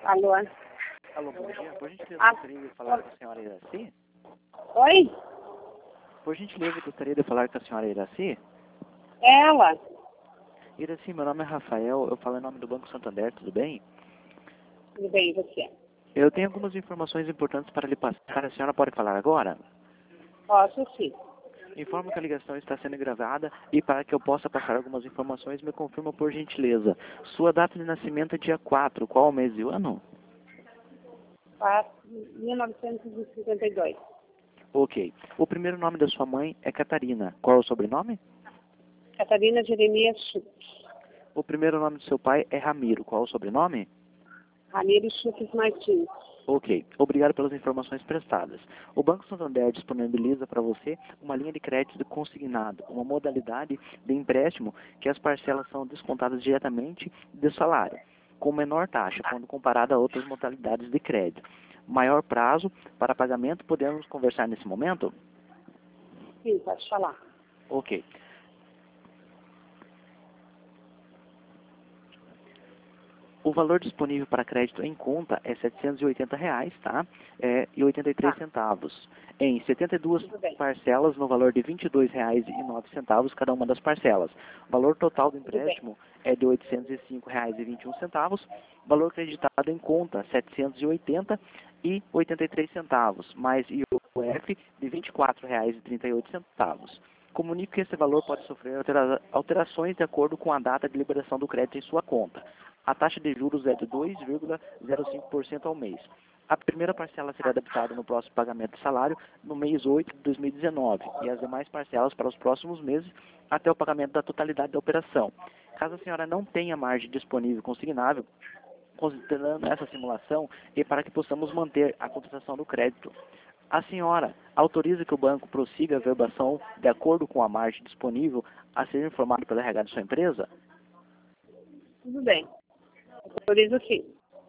Alô? Alô, bom dia. Por gentileza, Ah, gostaria de falar com a senhora Iraci? Oi? Por gentileza, gostaria de falar com a senhora Iraci? Ela? Iraci, meu nome é Rafael, eu falo em nome do Banco Santander, tudo bem? Tudo bem, e você? Eu tenho algumas informações importantes para lhe passar. A senhora pode falar agora? Posso sim. Informo que a ligação está sendo gravada e para que eu possa passar algumas informações, me confirma por gentileza. Sua data de nascimento é dia 4, qual o mês e o ano? 1952. Ok. O primeiro nome da sua mãe é Catarina. Qual é o sobrenome? Catarina Jeremias Schutz. O primeiro nome do seu pai é Ramiro. Qual é o sobrenome? Ramiro Schutz Martins. Ok. Obrigado pelas informações prestadas. O Banco Santander disponibiliza para você uma linha de crédito consignado, uma modalidade de empréstimo que as parcelas são descontadas diretamente do salário, com menor taxa, quando comparada a outras modalidades de crédito. Maior prazo para pagamento, podemos conversar nesse momento? Sim, pode falar. Ok. O valor disponível para crédito em conta é R$ 780, tá? E 83 centavos. Em 72 Tudo bem. parcelas no valor de R$ 22,09 cada uma das parcelas. O valor total do Tudo bem. empréstimo é de R$ 805,21. Valor creditado em conta, R$ 780,83, mais IOF de R$ 24,38. Comunique que esse valor pode sofrer alterações de acordo com a data de liberação do crédito em sua conta. A taxa de juros é de 2,05% ao mês. A primeira parcela será debitada no próximo pagamento de salário no mês 8 de 2019 e as demais parcelas para os próximos meses até o pagamento da totalidade da operação. Caso a senhora não tenha margem disponível consignável, considerando essa simulação e para que possamos manter a contratação do crédito, a senhora autoriza que o banco prossiga a verbação de acordo com a margem disponível a ser informado pelo RH de sua empresa? Tudo bem. Autorizo sim.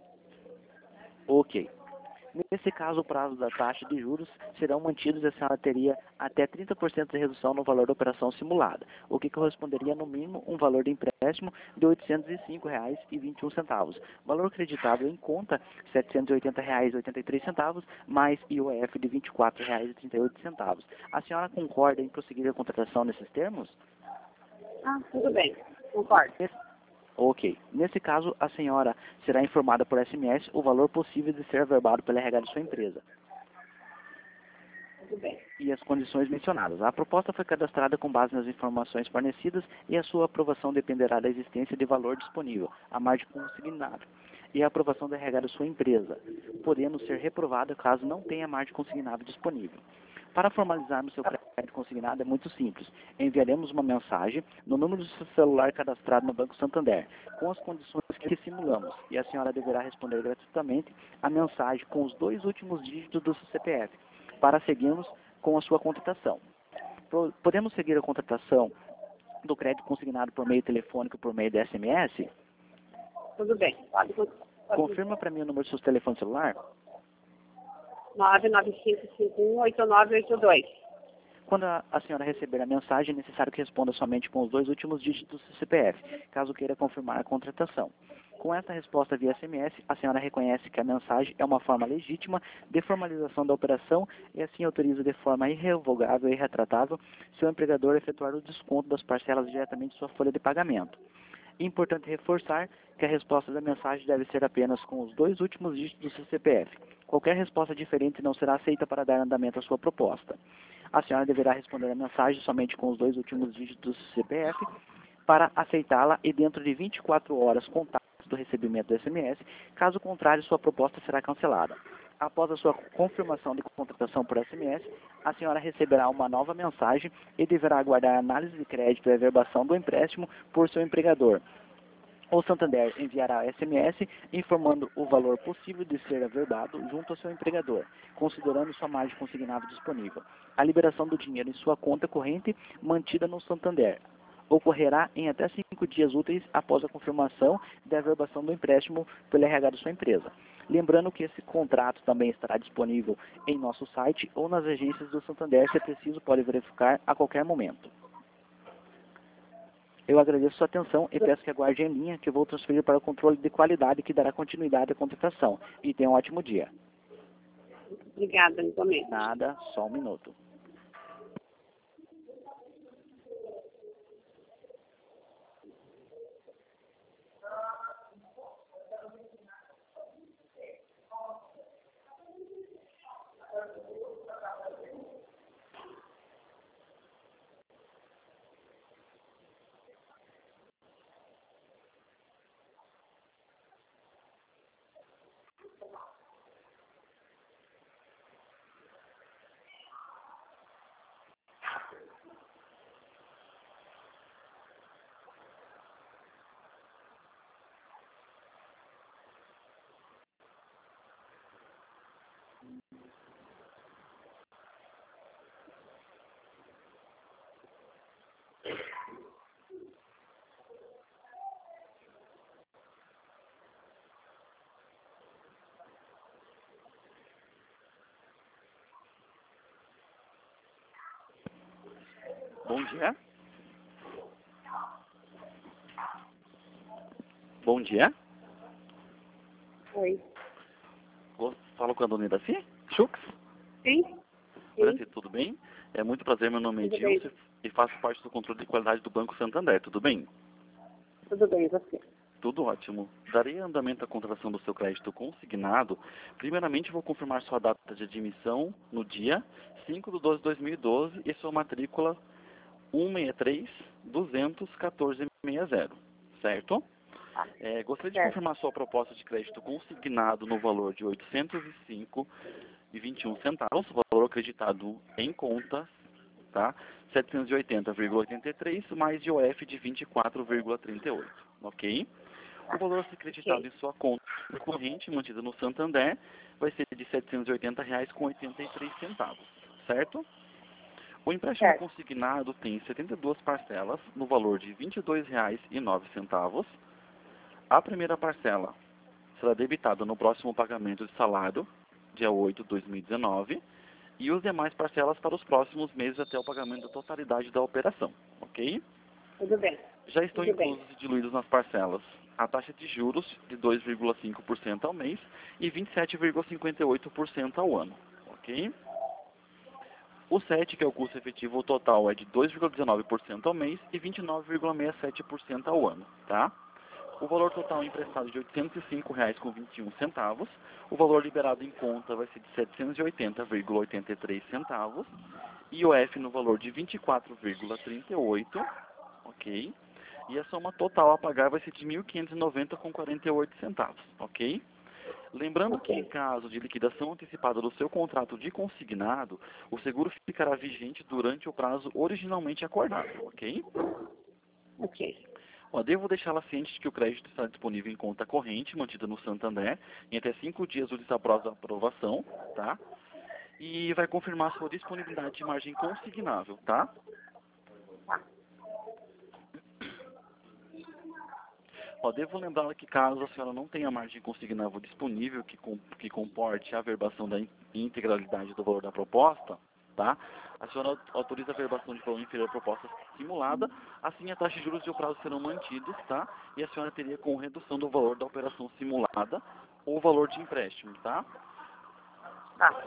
Ok. Nesse caso, o prazo da taxa de juros serão mantidos e a senhora teria até 30% de redução no valor da operação simulada, o que corresponderia no mínimo um valor de empréstimo de R$ 805,21. Valor creditado em conta, R$ 780,83, mais IOF de R$ 24,38. A senhora concorda em prosseguir a contratação nesses termos? Ah, tudo bem. Concordo. Ok. Nesse caso, a senhora será informada por SMS o valor possível de ser averbado pela RH de sua empresa Tudo bem. e as condições mencionadas. A proposta foi cadastrada com base nas informações fornecidas e a sua aprovação dependerá da existência de valor disponível, a margem consignada, e a aprovação da RH da sua empresa, podendo ser reprovada caso não tenha margem consignada disponível. Para formalizarmos seu crédito consignado é muito simples. Enviaremos uma mensagem no número do seu celular cadastrado no Banco Santander, com as condições que simulamos, e a senhora deverá responder gratuitamente a mensagem com os 2 últimos dígitos do seu CPF, para seguirmos com a sua contratação. Podemos seguir a contratação do crédito consignado por meio telefônico e por meio de SMS? Tudo bem. Pode. Confirma para mim o número do seu telefone celular. 995518982. Quando a senhora receber a mensagem, é necessário que responda somente com os 2 últimos dígitos do CPF, caso queira confirmar a contratação. Com essa resposta via SMS, a senhora reconhece que a mensagem é uma forma legítima de formalização da operação e assim autoriza de forma irrevogável e retratável seu empregador a efetuar o desconto das parcelas diretamente em sua folha de pagamento. É importante reforçar que a resposta da mensagem deve ser apenas com os 2 últimos dígitos do seu CPF. Qualquer resposta diferente não será aceita para dar andamento à sua proposta. A senhora deverá responder a mensagem somente com os 2 últimos dígitos do CPF para aceitá-la e dentro de 24 horas contados do recebimento do SMS. Caso contrário, sua proposta será cancelada. Após a sua confirmação de contratação por SMS, a senhora receberá uma nova mensagem e deverá aguardar a análise de crédito e averbação do empréstimo por seu empregador. O Santander enviará SMS informando o valor possível de ser averbado junto ao seu empregador, considerando sua margem consignável disponível. A liberação do dinheiro em sua conta corrente mantida no Santander ocorrerá em até 5 dias úteis após a confirmação da averbação do empréstimo pelo RH da sua empresa. Lembrando que esse contrato também estará disponível em nosso site ou nas agências do Santander, se é preciso, pode verificar a qualquer momento. Eu agradeço sua atenção e peço que aguarde em linha que vou transferir para o controle de qualidade que dará continuidade à contratação. E tenha um ótimo dia. Obrigada, igualmente. Nada, só um minuto. Bom dia. Bom dia. Oi. Falo com a dona Iraci? Chux? Sim? Iraci, tudo bem? É muito prazer, meu nome é Tudo bem. Edilson e faço parte do controle de qualidade do Banco Santander, tudo bem? Tudo bem, e você? Tudo ótimo. Darei andamento à contratação do seu crédito consignado. Primeiramente, vou confirmar sua data de admissão no dia 5/12/2012 e sua matrícula 163-200-1460, certo? Gostaria de Certo. confirmar sua proposta de crédito consignado no valor de R$ 805,21, valor acreditado em contas, tá? 780,83 mais IOF de 24,38, ok? O valor a ser acreditado Ok. em sua conta corrente, mantida no Santander, vai ser de R$ 780,83, certo? O empréstimo Certo. consignado tem 72 parcelas, no valor de R$ 22,09. A primeira parcela será debitada no próximo pagamento de salário, dia 8 de 2019, e os demais parcelas para os próximos meses até o pagamento da totalidade da operação, ok? Tudo bem. Já estão Tudo bem. inclusos e diluídos nas parcelas a taxa de juros de 2,5% ao mês e 27,58% ao ano, ok? O SET, que é o custo efetivo total, é de 2,19% ao mês e 29,67% ao ano, tá? O valor total emprestado de R$ 805,21. O valor liberado em conta vai ser de R$ 780,83. IOF no valor de 24,38, ok? E a soma total a pagar vai ser de R$ 1.590,48, ok? Lembrando que em Ok. caso de liquidação antecipada do seu contrato de consignado, o seguro ficará vigente durante o prazo originalmente acordado, ok? Ok. Ó, devo deixá-la ciente de que o crédito está disponível em conta corrente, mantida no Santander, em até 5 dias úteis após a aprovação, tá? E vai confirmar sua disponibilidade de margem consignável, tá? Ó, devo lembrá-la que caso a senhora não tenha margem consignável disponível que comporte a averbação da integralidade do valor da proposta, tá? A senhora autoriza a averbação de valor inferior à proposta simulada, assim a taxa de juros e o prazo serão mantidos, tá? E a senhora teria com redução do valor da operação simulada ou valor de empréstimo, tá? Tá.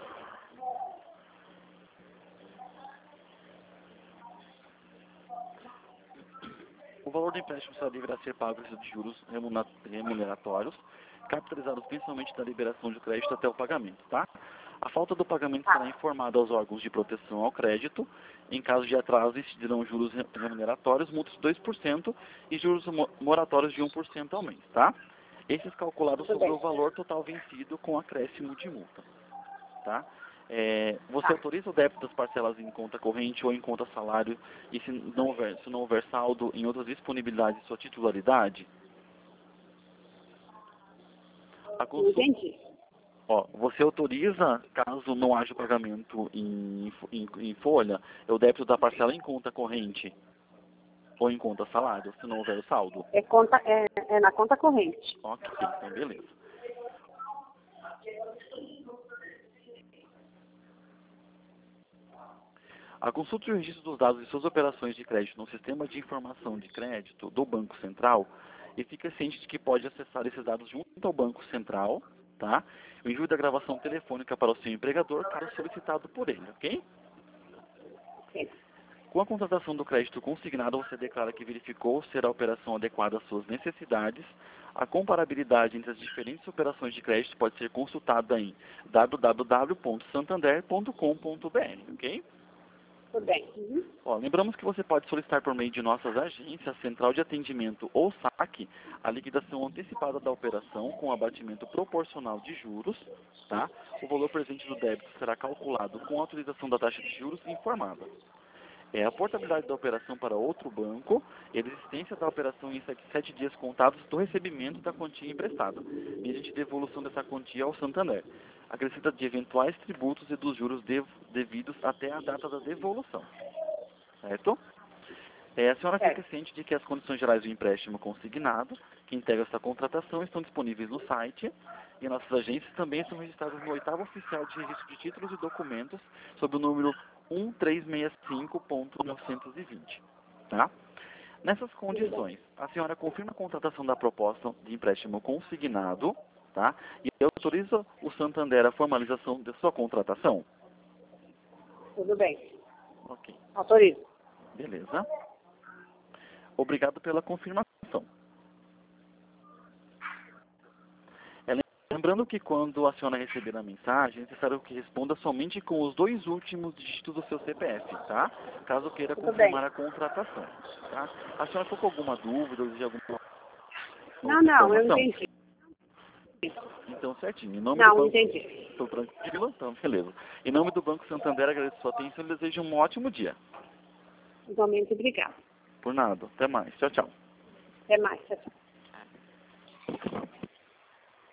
O valor do empréstimo só deverá ser pago de juros remuneratórios, capitalizados principalmente da liberação de crédito até o pagamento, tá? A falta do pagamento será informada aos órgãos de proteção ao crédito. Em caso de atraso, incidirão juros remuneratórios, multas de 2% e juros moratórios de 1% ao mês, tá? Esses calculados Tudo sobre bem. o valor total vencido com acréscimo de multa, tá? Você Tá. autoriza o débito das parcelas em conta corrente ou em conta salário e se não houver saldo em outras disponibilidades de sua titularidade? A Não consulta, entendi. você autoriza, caso não haja pagamento em folha, o débito da parcela em conta corrente ou em conta salário, se não houver saldo? É na conta corrente. Ok, então beleza. A consulta e o registro dos dados de suas operações de crédito no sistema de informação de crédito do Banco Central e fica ciente de que pode acessar esses dados junto ao Banco Central, tá? O envio da gravação telefônica para o seu empregador, caso solicitado por ele, ok? Ok. Com a contratação do crédito consignado, você declara que verificou ser a operação adequada às suas necessidades. A comparabilidade entre as diferentes operações de crédito pode ser consultada em www.santander.com.br, ok? Tudo bem. Uhum. Ó, lembramos que você pode solicitar por meio de nossas agências, central de atendimento ou saque, a liquidação antecipada da operação com abatimento proporcional de juros, tá? O valor presente do débito será calculado com a autorização da taxa de juros informada. A portabilidade da operação para outro banco e a existência da operação em 7 dias contados do recebimento da quantia emprestada, mediante devolução dessa quantia ao Santander, acrescida de eventuais tributos e dos juros devidos até a data da devolução. Certo? A senhora fica ciente de que as condições gerais do empréstimo consignado, que integram essa contratação, estão disponíveis no site e nossas agências também estão registradas no 8º Oficial de Registro de Títulos e Documentos, sob o número 1365.920. Tá? Nessas condições, a senhora confirma a contratação da proposta de empréstimo consignado, tá? E autoriza o Santander a formalização de sua contratação? Tudo bem. Ok. Autorizo. Beleza. Obrigado pela confirmação. Lembrando que quando a senhora receber a mensagem, é necessário que responda somente com os 2 últimos dígitos do seu CPF, tá? Caso queira confirmar a contratação, tá? A senhora ficou com alguma dúvida ou deseja alguma Não, eu informação? entendi. Então, certinho. Em nome do Não, Banco... entendi. Estou tranquilo? Então, beleza. Em nome do Banco Santander, agradeço a sua atenção e desejo um ótimo dia. Igualmente, obrigada. Por nada. Até mais. Tchau, tchau. Até mais. Tchau, tchau.